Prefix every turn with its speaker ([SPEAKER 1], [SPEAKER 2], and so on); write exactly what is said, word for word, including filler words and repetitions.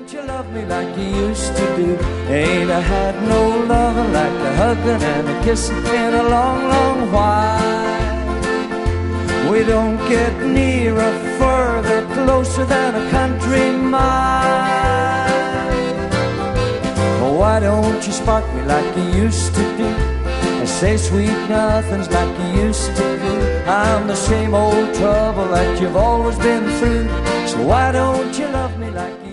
[SPEAKER 1] don't you love me like you used to do? Ain't I had no loving like a hugging and a kissing in a long, long while. We don't get nearer, further, closer than a country mile. Why don't you spark me like you used to do? And say sweet nothings like you used to do. I'm the same old trouble that you've always been through. So why don't you love me like you